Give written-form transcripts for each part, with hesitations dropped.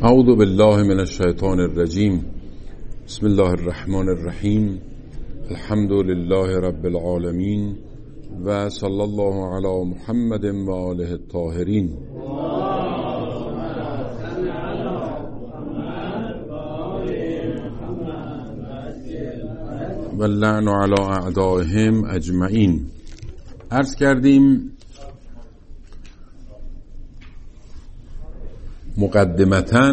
اعوذ بالله من الشیطان الرجیم. بسم الله الرحمن الرحیم. الحمد لله رب العالمین و صلی الله علی محمد و آله الطاهرین. و اللعن علی اعدائهم اجمعین. عرض کردیم مقدمتاً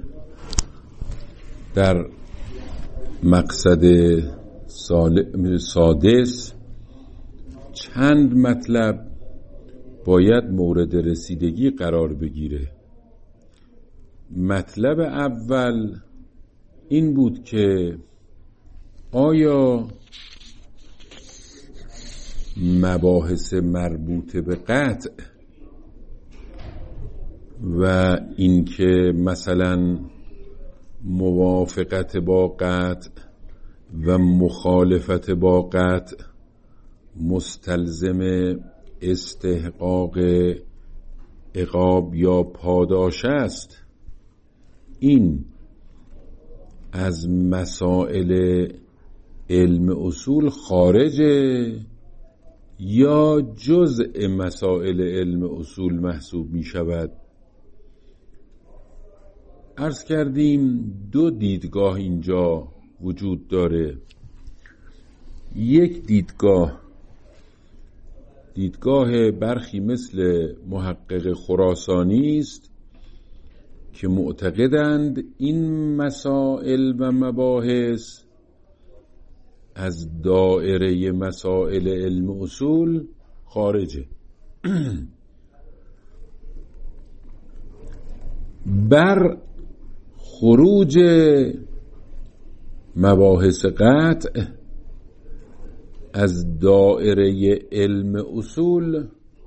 در مقصد سادس چند مطلب باید مورد رسیدگی قرار بگیره. مطلب اول این بود که آیا مباحث مربوط به قطع و اینکه مثلا موافقت با قطع و مخالفت با قطع مستلزم استحقاق عقاب یا پاداش است، این از مسائل علم اصول خارجه یا جزء مسائل علم اصول محسوب می شود؟ عرض کردیم دو دیدگاه اینجا وجود داره. یک دیدگاه برخی مثل محقق خراسانی است که معتقدند این مسائل و مباحث از دائره مسائل علم اصول خارجه. بر خروج مباحث قطع از دائره علم اصول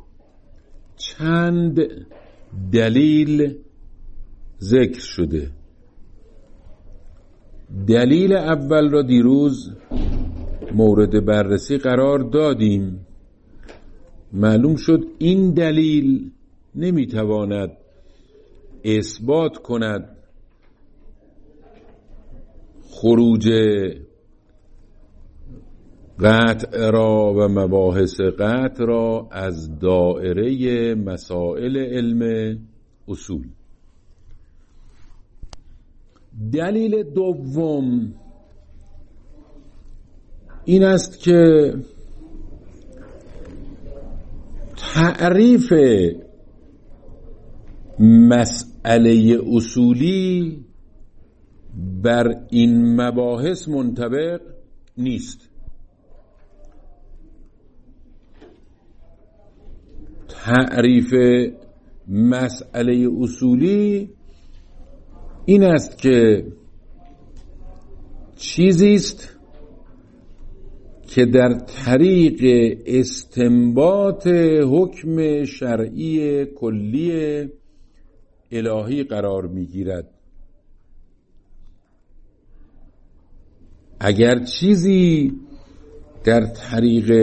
چند دلیل ذکر شده. دلیل اول را دیروز مورد بررسی قرار دادیم. معلوم شد این دلیل نمیتواند اثبات کند خروج قطع را و مباحث قطع را از دائره مسائل علم اصول. دلیل دوم این است که تعریف مسئله اصولی بر این مباحث منطبق نیست. تعریف مسئله اصولی این است که چیزی است که در طریق استنباط حکم شرعی کلی الهی قرار می‌گیرد. اگر چیزی در طریق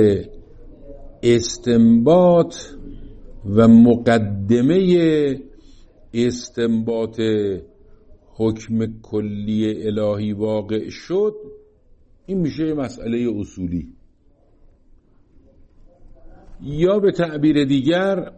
استنباط و مقدمه استنباط حکم کلی الهی واقع شد، این میشه مسئله اصولی. یا به تعبیر دیگر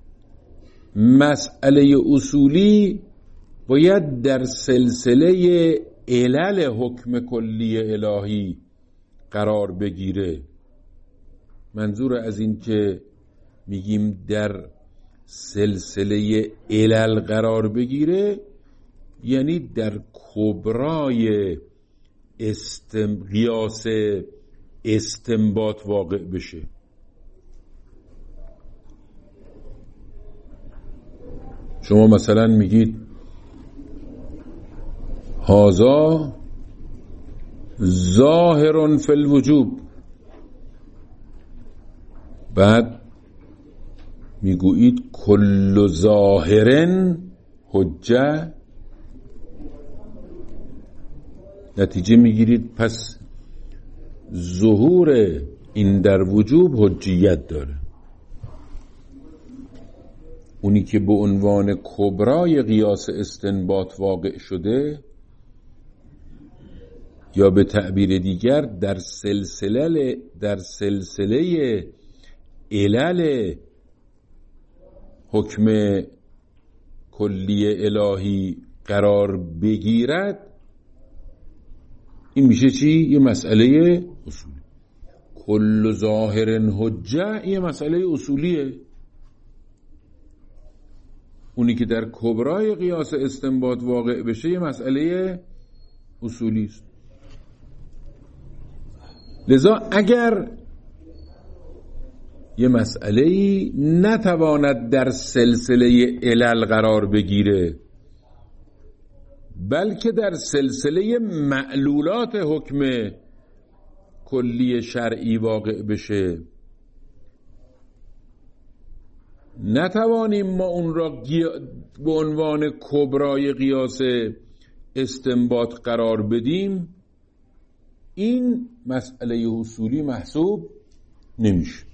مسئله اصولی باید در سلسله علل حکم کلی الهی قرار بگیره. منظور از این که میگیم در سلسله علل قرار بگیره یعنی در کبرای قیاس استنباط واقع بشه. شما مثلا میگید هذا ظاهر فی الوجوب، بعد میگویید کل ظاهر حجه، نتیجه میگیرید پس ظهور این در وجوب حجیت داره. اونی که به عنوان کبرای قیاس استنباط واقع شده، یا به تعبیر دیگر در سلسله علل حکم کلی الهی قرار بگیرد، این میشه چی؟ یه مسئله اصولی. کل ظاهر حجه یه مسئله اصولیه. اونی که در کبرای قیاس استنباط واقع بشه یه مسئله اصولی است. لذا اگر یه مسئله‌ای نتواند در سلسله علل قرار بگیره، بلکه در سلسله معلولات حکم کلی شرعی واقع بشه، نتوانیم ما اون را به عنوان کبرای قیاس استنباط قرار بدیم، این مسئله اصولی محسوب نمیشه.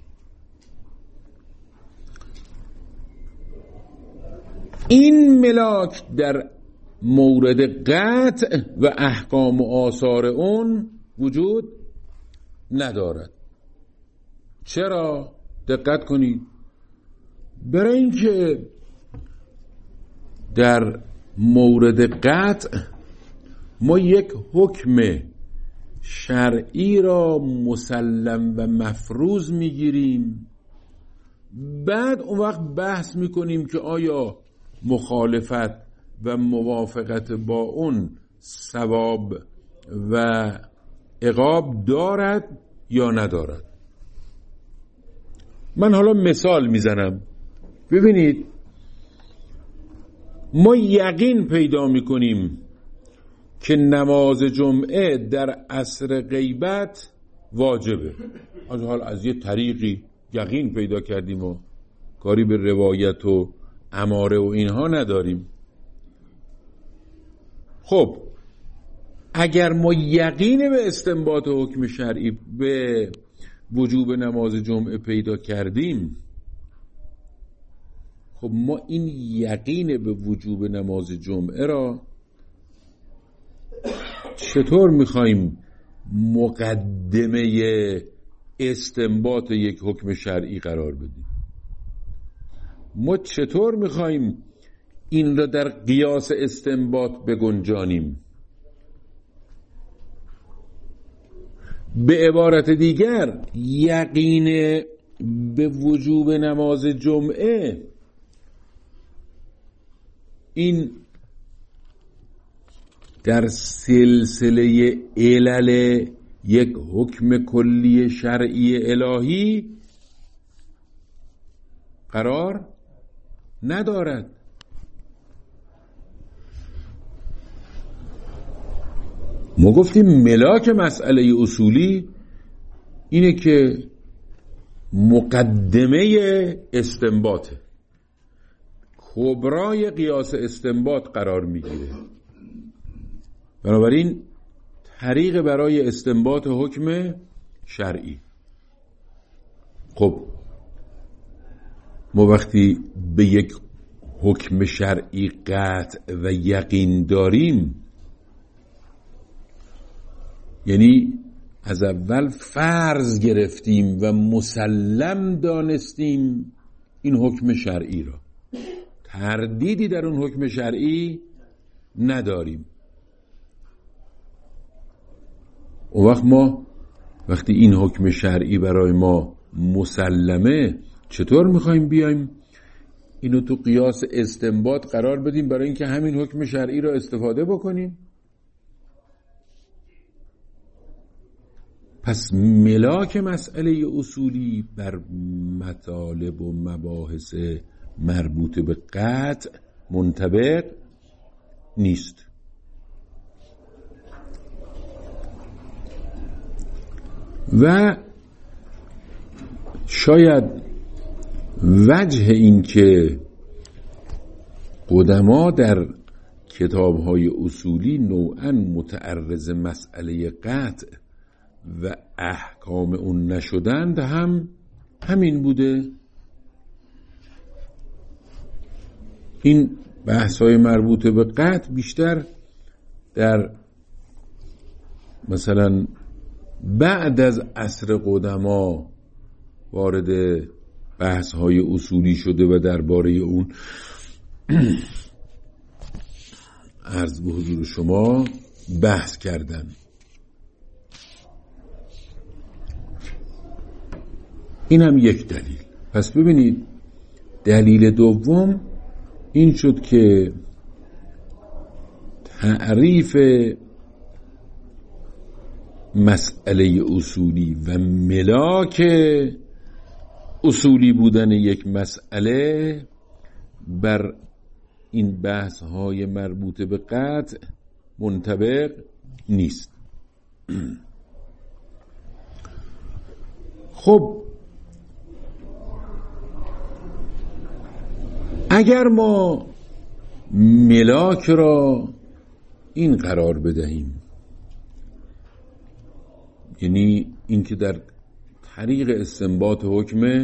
این ملاک در مورد قطع و احکام و آثار اون وجود ندارد. چرا؟ دقت کنید. برای اینکه در مورد قطع ما یک حکم شرعی را مسلم و مفروض میگیریم، بعد اون وقت بحث میکنیم که آیا مخالفت و موافقت با اون ثواب و عقاب دارد یا ندارد. من حالا مثال میزنم. ببینید، ما یقین پیدا میکنیم که نماز جمعه در عصر غیبت واجبه. از حال از یه طریقی یقین پیدا کردیم و کاری به روایت و اماره و اینها نداریم. خب اگر ما یقین به استنباط حکم شرعی به وجوب نماز جمعه پیدا کردیم، خب ما این یقین به وجوب نماز جمعه را چطور میخوایم مقدمه استنباط یک حکم شرعی قرار بدیم؟ ما چطور میخوایم این را در قیاس استنباط بگنجانیم؟ به عبارت دیگر، یقین به وجوب نماز جمعه این در سلسله علل یک حکم کلی شرعی الهی قرار ندارد. ما گفتیم ملاک مسئله اصولی اینه که مقدمه استنباطه، کبرای قیاس استنباط قرار میگیره. بنابراین طریق برای استنباط حکم شرعی. خب ما وقتی به یک حکم شرعی قطع و یقین داریم، یعنی از اول فرض گرفتیم و مسلم دانستیم این حکم شرعی را، تردیدی در اون حکم شرعی نداریم. اون وقت ما وقتی این حکم شرعی برای ما مسلمه، چطور میخوایم بیایم اینو تو قیاس استنباط قرار بدیم برای اینکه همین حکم شرعی را استفاده بکنیم؟ پس ملاک مسئله اصولی بر مطالب و مباحث مربوط به قطع منطبق نیست. و شاید وجه این که قدما در کتاب‌های اصولی نوعاً متعرض مسئله قطع و احکام اون نشدند همین بوده این بحث‌های مربوط به قطع بیشتر در مثلا بعد از عصر قدما وارد بحث‌های اصولی شده و درباره اون عرض به حضور شما بحث کردن. این هم یک دلیل. پس ببینید دلیل دوم این شد که تعریف مسئله اصولی و ملاک اصولی بودن یک مسئله بر این بحث های مربوط به قطع منطبق نیست. خب اگر ما ملاک را این قرار بدهیم، یعنی اینکه در طریق استنباط حکم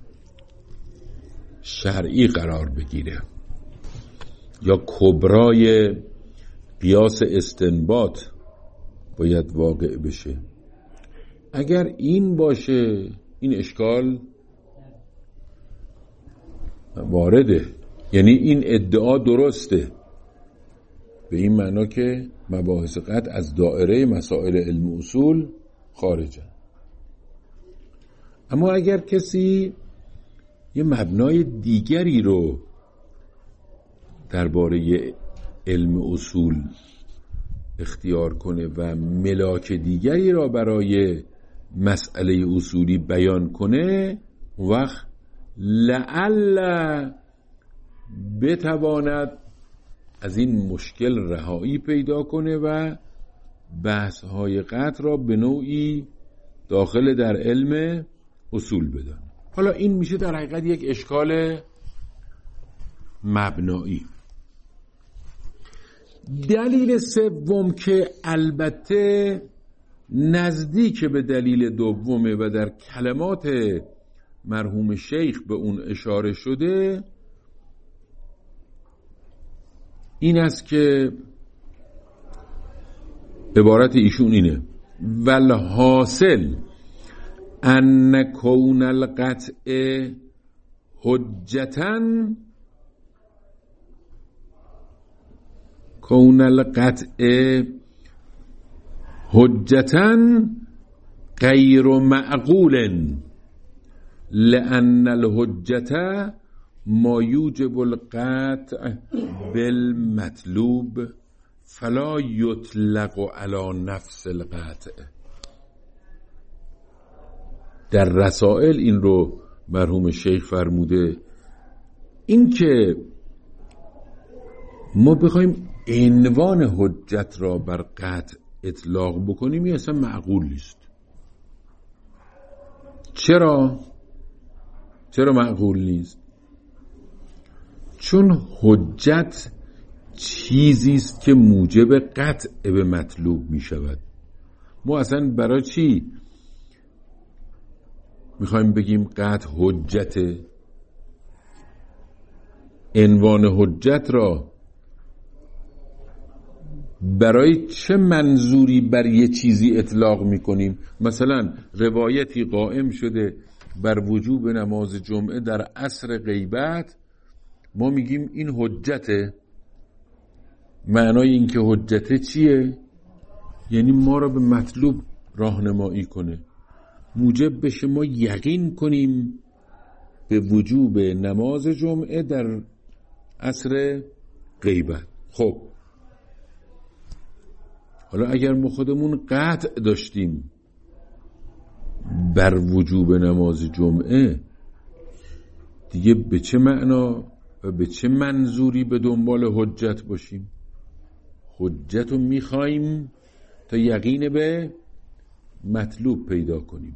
شرعی قرار بگیره یا کبرای قیاس استنباط باید واقع بشه، اگر این باشه این اشکال وارده، یعنی این ادعا درسته به این معنا که مباحث قطع از دائره مسائل علم اصول خارجه. اما اگر کسی یه مبنای دیگری رو درباره علم اصول اختیار کنه و ملاک دیگری را برای مسئله اصولی بیان کنه، وقت لعل بتواند از این مشکل رهایی پیدا کنه و بحث‌های قطع را به نوعی داخل در علم اصول بدانه. حالا این میشه در حقیقت یک اشکال مبنایی. دلیل سوم که البته نزدیک به دلیل دومه و در کلمات مرحوم شیخ به اون اشاره شده، این است که عبارت ایشون اینه: والحاصل ان کون القطع حجتاً غیر معقول لأن الحجة ما یوجب القطع بالمطلوب فلا یطلق على نفس القطع. در رسائل این رو مرحوم شیخ فرموده، این که ما بخوایم عنوان حجت را بر قطع اطلاق بکنیم این اصلا معقول نیست. چرا معقول نیست؟ چون حجت چیزی است که موجب قطع به مطلوب می شود. ما اصلا برای چی میخوایم بگیم قطع حجته؟ عنوان حجت را برای چه منظوری بر یه چیزی اطلاق میکنیم؟ مثلا روایتی قائم شده بر وجوب نماز جمعه در عصر غیبت، ما میگیم این حجته. معنای این که حجته چیه؟ یعنی ما را به مطلوب راهنمایی کنه، موجب بشه ما یقین کنیم به وجوب نماز جمعه در عصر غیبت. خب حالا اگر ما خودمون قطع داشتیم بر وجوب نماز جمعه، دیگه به چه معنا و به چه منظوری به دنبال حجت باشیم؟ حجت رو میخواییم تا یقین به مطلوب پیدا کنیم.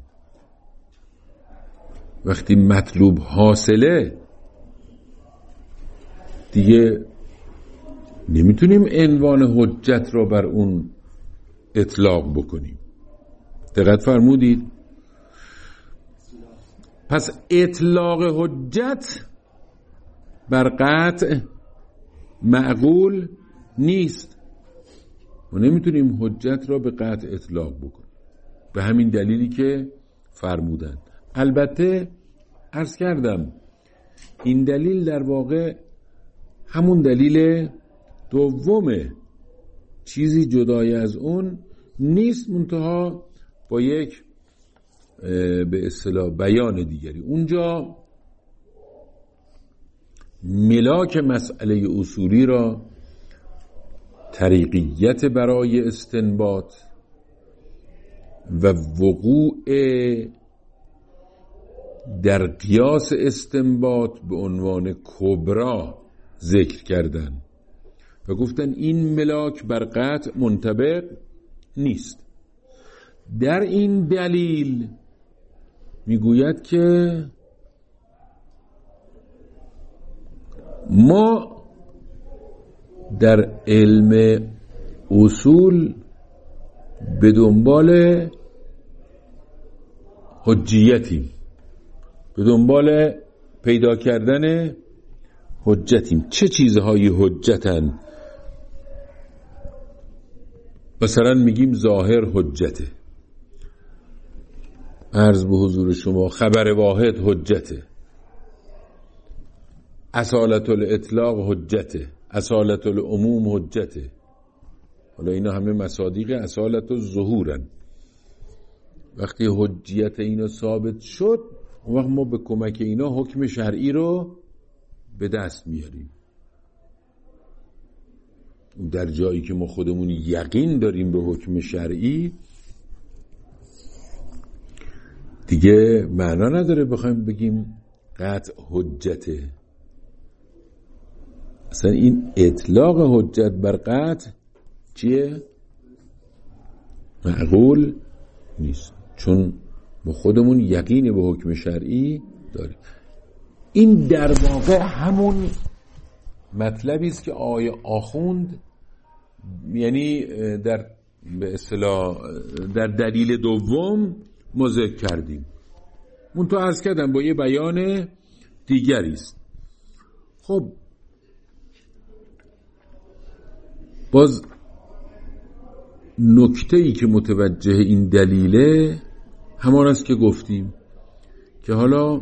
وقتی مطلوب حاصله دیگه نمیتونیم عنوان حجت را بر اون اطلاق بکنیم. دقت فرمودید؟ پس اطلاق حجت بر قطع معقول نیست. ما نمیتونیم حجت را به قطع اطلاق بکنیم به همین دلیلی که فرمودن. البته عرض کردم این دلیل در واقع همون دلیل دومه، چیزی جدای از اون نیست، منتها با یک به اصطلاح بیان دیگری. اونجا ملاک مسئله اصولی را طریقیت برای استنباط و وقوع در قیاس استنباط به عنوان کبرا ذکر کردن و گفتن این ملاک بر قطع منطبق نیست. در این دلیل میگوید که ما در علم اصول به دنبال حجیتیم، به دنبال پیدا کردن حجتیم. چه چیزهایی حجتن؟ مثلا میگیم ظاهر حجته، عرض به حضور شما خبر واحد حجته، اصالت الاطلاق حجته، اصالت العموم حجته. حالا اینا همه مصادیق اصالت الظهورن. وقتی حجیت اینا ثابت شد، اون وقت ما به کمک اینا حکم شرعی رو به دست میاریم. در جایی که ما خودمون یقین داریم به حکم شرعی، دیگه معنا نداره بخوایم بگیم قطع حجته. اصلا این اطلاق حجت بر قطع چیه؟ معقول نیست، چون ما خودمون یقین به حکم شرعی داریم. این در واقع همون مطلبی است که آقای آخوند یعنی در به اصطلاح در دلیل دوم ما ذکر کردیم. منتها عرض کردم با یه بیان دیگری است. خب باز نکته‌ای که متوجه این دلیله همان است که گفتیم که حالا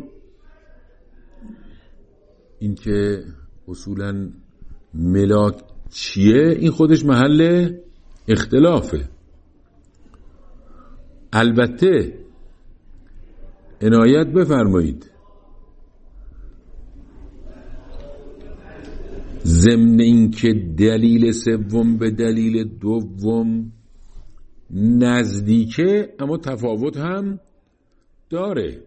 این که اصولاً ملاک چیه، این خودش محل اختلافه. البته عنایت بفرمایید ضمن این که دلیل سوم به دلیل دوم نزدیکه، اما تفاوت هم داره.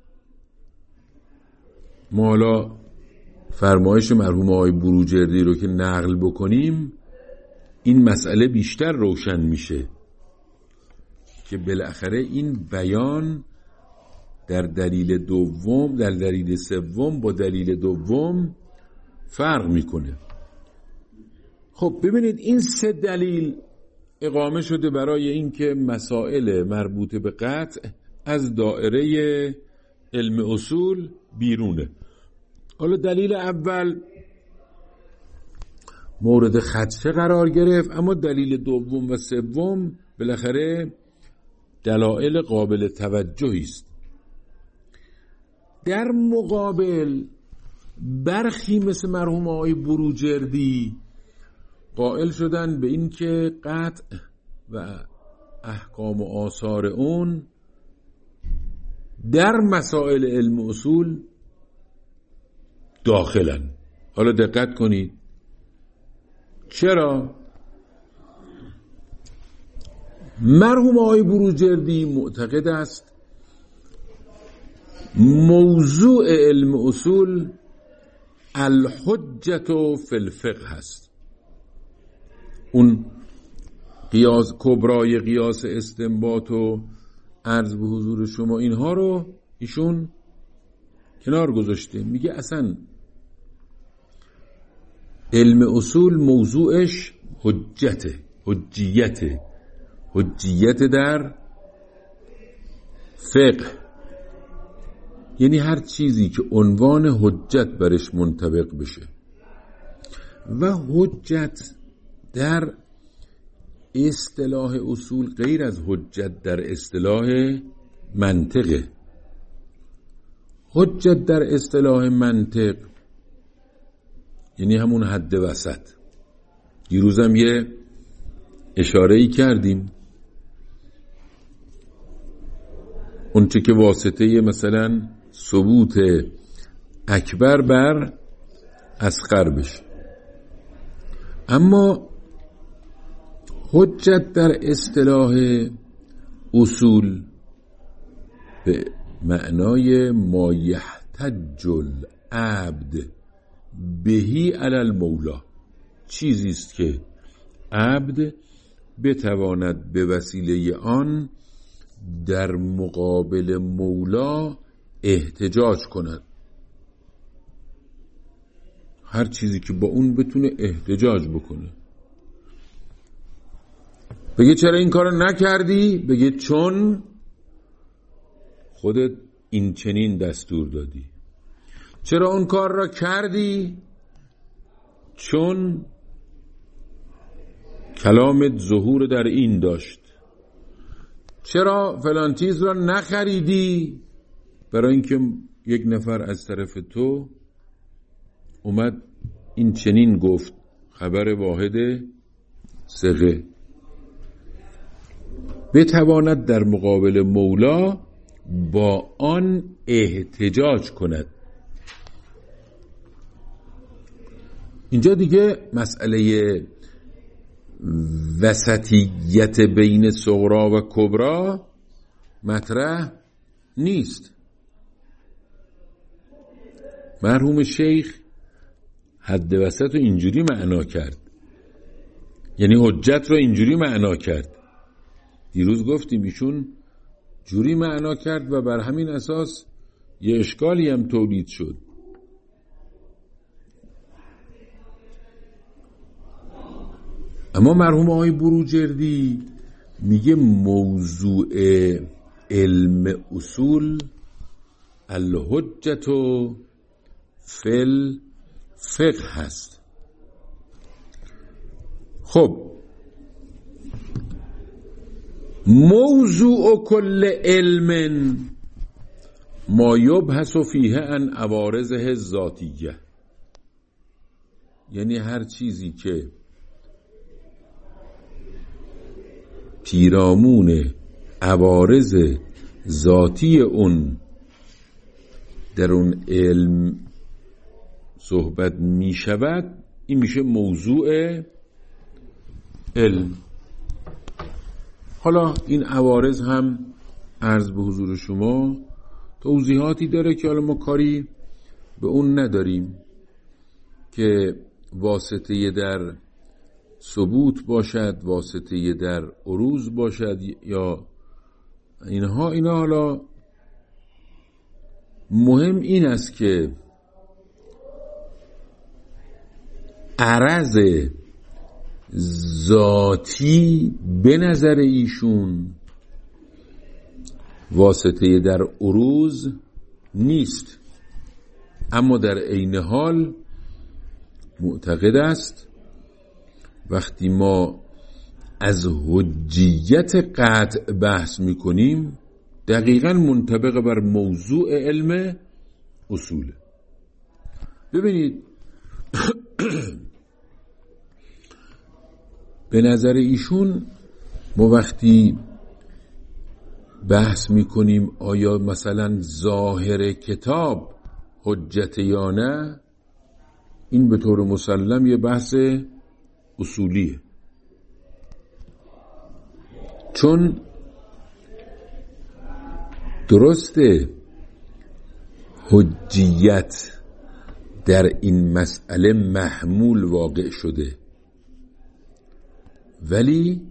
ما حالا فرمایش مرحوم آقای بروجردی رو که نقل بکنیم، این مسئله بیشتر روشن میشه که بالاخره این بیان در دلیل دوم، در دلیل سوم با دلیل دوم فرق میکنه. خب ببینید این سه دلیل اقامه شده برای اینکه مسائل مربوط به قطع از دائره علم اصول بیرونه. حالا دلیل اول مورد خدشه قرار گرفت، اما دلیل دوم و سوم بالاخره دلایل قابل توجهی است. در مقابل برخی مثل مرحوم آقای بروجردی قائل شدن به این که قطع و احکام و آثار اون در مسائل علم اصول داخلن. حالا دقت کنید چرا؟ مرحوم آقای بروجردی معتقد است موضوع علم اصول الحجت فی الفقه هست. اون قیاس کبرای قیاس استنباط و عرض به حضور شما اینها رو ایشون کنار گذاشته. میگه اصلا علم اصول موضوعش حجته، حجیت در فقه، یعنی هر چیزی که عنوان حجت برش منطبق بشه و حجت در اصطلاح اصول غیر از حجت در اصطلاح منطقه. حجت در اصطلاح منطق یعنی همون حد وسط. دیروزم یه اشاره‌ای کردیم، اون چه که واسطه مثلا ثبوت اکبر بر اصغر بشه. اما حجت در اصطلاح اصول به معنای ما یحتج العبد بهی علی المولا، چیزی است که عبد بتواند به وسیله آن در مقابل مولا احتجاج کند. هر چیزی که با اون بتونه احتجاج بکنه. بگه چرا این کارو نکردی؟ بگه چون خودت این چنین دستور دادی. چرا اون کار را کردی؟ چون کلامت ظهور در این داشت. چرا فلان چیز را نخریدی؟ برای اینکه یک نفر از طرف تو اومد این چنین گفت. خبر واحد صیغه. بتواند در مقابل مولا با آن احتجاج کند. اینجا دیگه مسئله وسطیت بین صغرا و کبرا مطرح نیست. مرحوم شیخ حد وسط رو اینجوری معنا کرد، یعنی حجت رو اینجوری معنا کرد. دیروز گفتیم ایشون جوری معنا کرد و بر همین اساس یه اشکالی هم تولید شد. اما مرحوم آقای بروجردی میگه موضوع علم اصول الحجت فی الفقه هست. خب موضوع کل علم ما یبحث فیه عن عوارضه الذاتیه، یعنی هر چیزی که پیرامون عوارض ذاتی اون در اون علم صحبت می شود، این میشه موضوع علم. حالا این عوارض هم عرض به حضور شما توضیحاتی داره که حالا ما کاری به اون نداریم که واسطه در ثبوت باشد، واسطه در عروض باشد یا اینها حالا مهم این است که عرض ذاتی به نظر ایشون واسطه در عروض نیست، اما در عین حال معتقد است وقتی ما از حجیت قطع بحث میکنیم دقیقاً منطبق بر موضوع علم اصوله. ببینید به نظر ایشون ما وقتی بحث میکنیم آیا مثلا ظاهر کتاب حجت یا نه، این به طور مسلم یه بحث اصولیه، چون درسته حجیت در این مسئله محمول واقع شده، ولی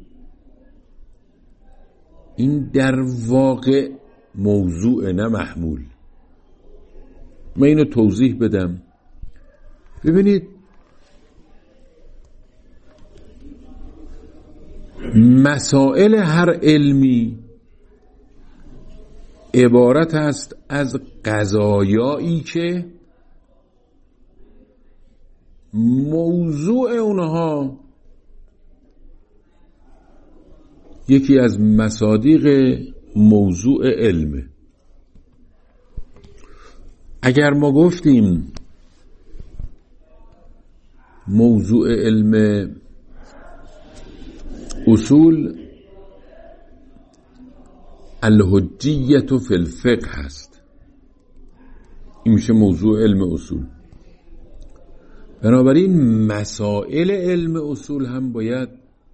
این در واقع موضوع نه محمول. من اینو توضیح بدم. ببینید مسائل هر علمی عبارت است از قضایایی که موضوع اونها یکی از مصادیق موضوع علمه. اگر ما گفتیم موضوع علم اصول الحجیت فی الفقه هست، این میشه موضوع علم اصول. بنابراین مسائل علم اصول هم باید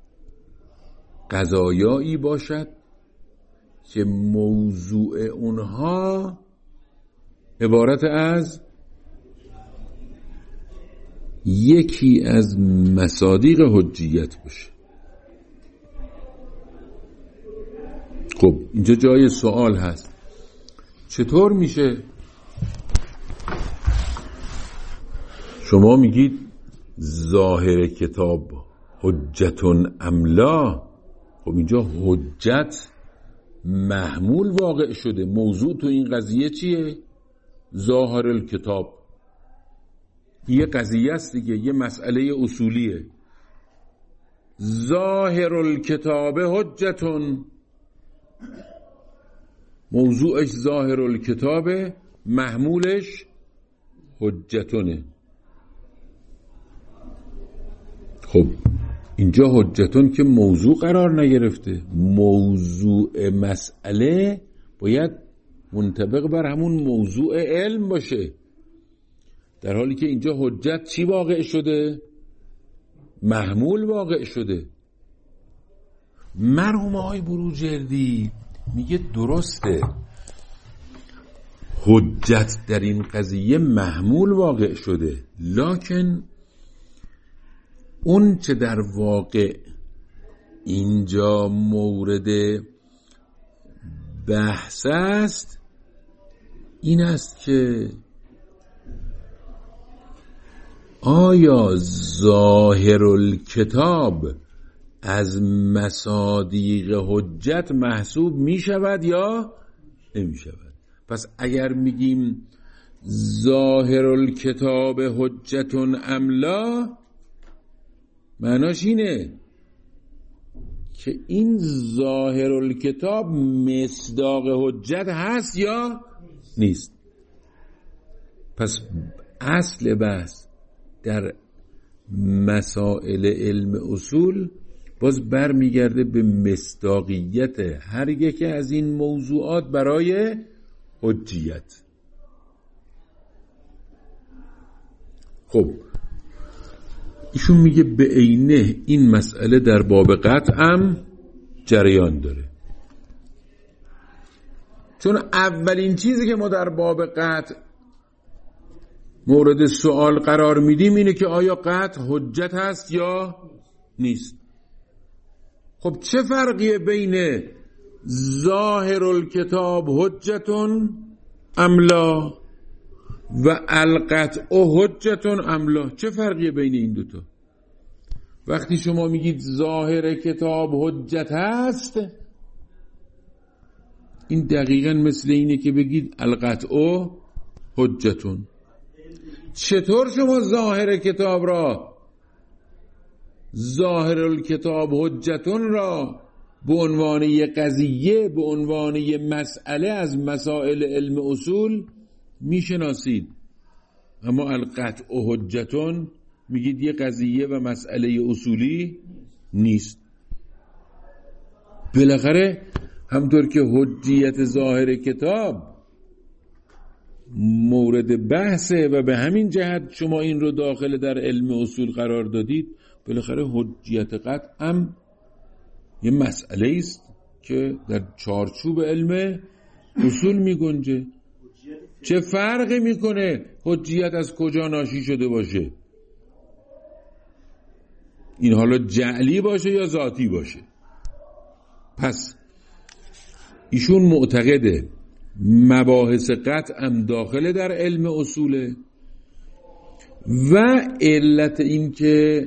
قضایایی باشد که موضوع اونها عبارت از یکی از مصادیق حجیت باشه. خب اینجا جای سوال هست، چطور میشه شما میگید ظاهر کتاب حجتون املا؟ خب اینجا حجت محمول واقع شده. موضوع تو این قضیه چیه؟ ظاهر الکتاب. یه قضیه است دیگه، یه مسئله اصولیه. ظاهر الکتاب حجتون، موضوعش ظاهر الکتاب، محمولش حجتونه. خب اینجا حجتون که موضوع قرار نگرفته، موضوع مسئله باید منطبق بر همون موضوع علم باشه، در حالی که اینجا حجت چی واقع شده؟ محمول واقع شده. مرحوم آقای بروجردی میگه درسته، حجت در این قضیه محمول واقع شده، لکن اون چه در واقع اینجا مورد بحث است این است که آیا ظاهر الکتاب از مصادیق حجت محسوب می شود یا نمی شود؟ پس اگر میگیم ظاهر الکتاب حجتون املا، معناش اینه که این ظاهر الکتاب مصداق حجت هست یا نیست. پس اصل بحث در مسائل علم اصول باز برمیگرده به مصداقیت هر یکی از این موضوعات برای حجیت. خب ایشون میگه به عینه این مسئله در باب قطع هم جریان داره، چون اولین چیزی که ما در باب قطع مورد سوال قرار میدیم اینه که آیا قطع حجت هست یا نیست. خب چه فرقیه بین ظاهر الکتاب حجتون املا و القطع حجتون املا؟ چه فرقیه بین این دوتا؟ وقتی شما میگید ظاهر کتاب حجت هست، این دقیقاً مثل اینه که بگید القطع حجتون. چطور شما ظاهر کتاب را، ظاهر الکتاب حجتون را به عنوان یه قضیه، به عنوان یه مسئله از مسائل علم اصول میشناسید، اما القطع حجتون میگید یه قضیه و مسئله اصولی نیست؟ بالاخره همطور که حجیت ظاهر کتاب مورد بحثه و به همین جهت شما این رو داخل در علم اصول قرار دادید، بالاخره حجیت قطع هم یه مسئله است که در چارچوب علم اصول می گنجه. چه فرقی میکنه حجیت از کجا ناشی شده باشه؟ این حالا جعلی باشه یا ذاتی باشه. پس ایشون معتقده مباحث قطع هم داخل در علم اصوله و علت این که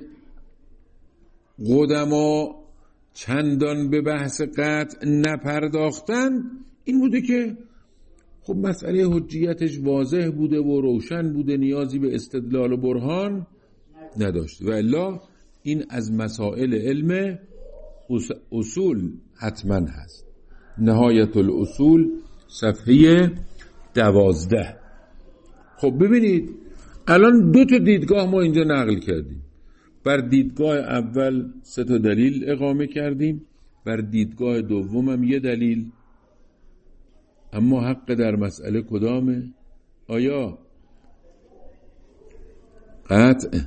قدما چندان به بحث قطع نپرداختن این بوده که خب مسئله حجیتش واضح بوده و روشن بوده، نیازی به استدلال و برهان نداشته و الا این از مسائل علم اصول حتما هست. نهایت الاصول صفحه 12. خب ببینید الان 2 تا دیدگاه ما اینجا نقل کردیم. بر دیدگاه اول 3 تا دلیل اقامه کردیم، بر دیدگاه دوم هم 1 دلیل. اما حق در مسئله کدامه؟ آیا قطع،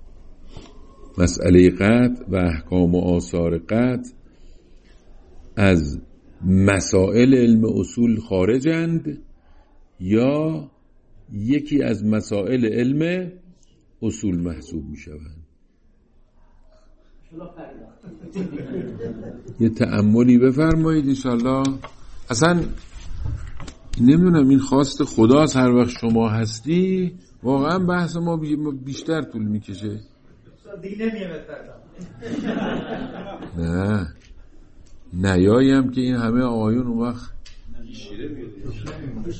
مسئله قطع و احکام و آثار قطع از مسائل علم اصول خارجند یا یکی از مسائل علم اصول محسوب می شوند؟ یه تأملی بفرمایید انشالله. اصلا نمیدونم این خواست خداست، هر وقت شما هستی واقعا بحث ما بیشتر طول میکشه. نه نیاییم که این همه آیون اون وقت